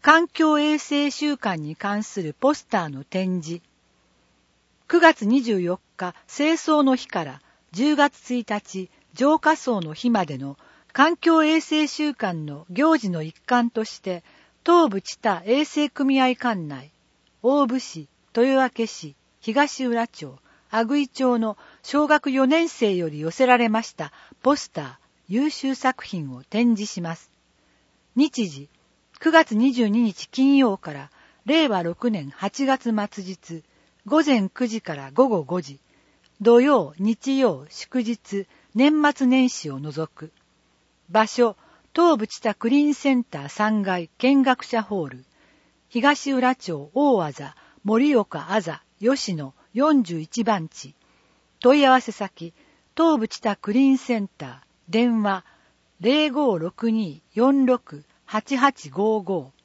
環境衛生週間に関するポスターの展示。9月24日清掃の日から10月1日浄化槽の日までの環境衛生週間の行事の一環として、東部知多衛生組合管内、大府市、豊明市、東浦町、阿久井町の小学4年生より寄せられましたポスター、優秀作品を展示します。日時、9月22日金曜から令和6年8月末日、午前9時から午後5時、土曜、日曜、祝日、年末年始を除く。場所、東部知多クリーンセンター3階見学者ホール、東浦町大あざ、盛岡あざ、吉野41番地。問い合わせ先、東部知多クリーンセンター、電話 0562-46-8855